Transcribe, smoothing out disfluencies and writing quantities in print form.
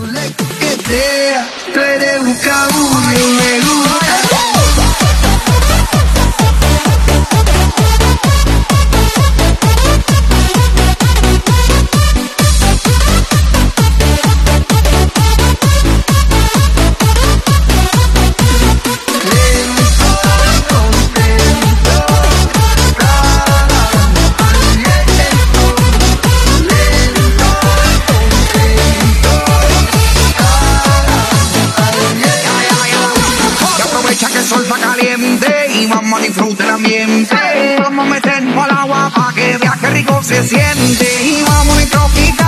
Tú eres un cabullo, me gusta. Que el sol está caliente y vamos a disfrutar el ambiente. Vamos a meternos al agua para que vea que rico se siente. Y vamos a tropical.